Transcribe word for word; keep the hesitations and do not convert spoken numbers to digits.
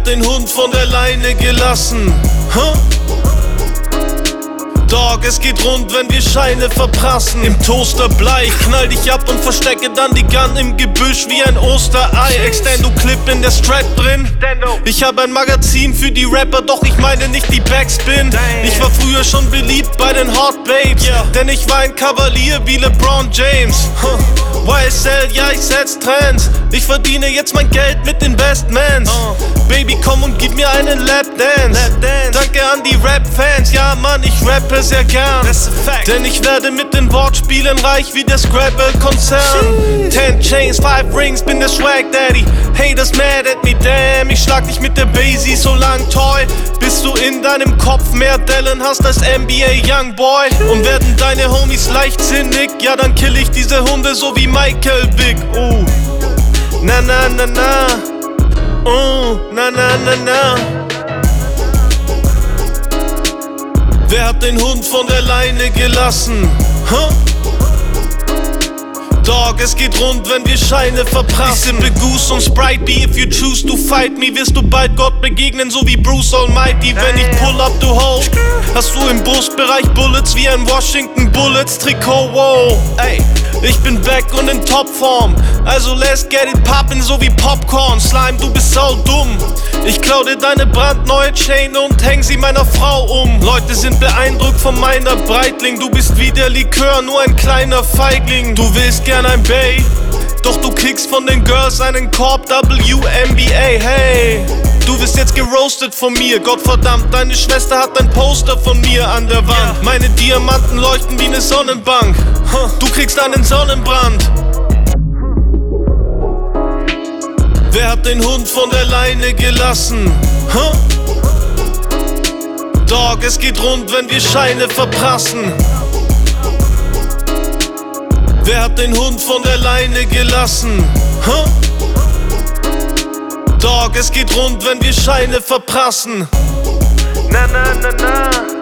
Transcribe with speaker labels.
Speaker 1: hat den Hund von der Leine gelassen? Huh? Dog, es geht rund, wenn wir Scheine verprassen. Im Toaster Blei, ich knall dich ab und verstecke dann die Gun im Gebüsch wie ein Osterei. Extendo Clip in der Strap drin. Ich hab ein Magazin für die Rapper, doch ich meine nicht die Backspin. Ich war früher schon beliebt bei den Hot Babes, denn ich war ein Kavalier wie LeBron James. Y S L, ja ich setz Trends. Ich verdiene jetzt mein Geld mit Investments. Baby, komm und gib mir einen Lapdance. Danke an die Rap-Fans, ja Mann, ich rappe sehr gern. Denn ich werde mit den Wortspielen reich wie der Scrabble-Konzern. Ten Chains, five Rings, bin der Swag Daddy. Haters mad at me, damn. Ich schlag dich mit der Basie so lang, toy, bis du in deinem Kopf mehr Dellen hast als N B A Youngboy. Und werden deine Homies leichtsinnig, ja dann kill ich diese Hunde so wie Michael Vick. Uh. Na na na na. Uh. Na na na na. Wer hat den Hund von der Leine gelassen? Huh? Dog, es geht rund, wenn wir Scheine verprassen. Ich sippe Goose und Sprite B, if you choose to fight me, wirst du bald Gott begegnen, so wie Bruce Almighty. Wenn ich pull up, du ho, hast du im Brustbereich Bullets wie ein Washington Bullets Trikot, wow. Ey, ich bin back und in Topform, also let's get it poppin' so wie Popcorn. Slime, du bist sau dumm. Ich klau dir deine brandneue Chain und häng sie meiner Frau um. Leute sind beeindruckt von meiner Breitling. Du bist wie der Likör, nur ein kleiner Feigling. Du willst gern ein Bay, doch du kriegst von den Girls einen Korb W N B A. Hey, du wirst jetzt geroastet von mir. Gottverdammt, deine Schwester hat ein Poster von mir an der Wand. Meine Diamanten leuchten wie ne Sonnenbank. Du kriegst einen Sonnenbrand. Wer hat den Hund von der Leine gelassen? Huh? Dog, es geht rund, wenn wir Scheine verprassen. Wer hat den Hund von der Leine gelassen? Huh? Dog, es geht rund, wenn wir Scheine verprassen. Na na na na.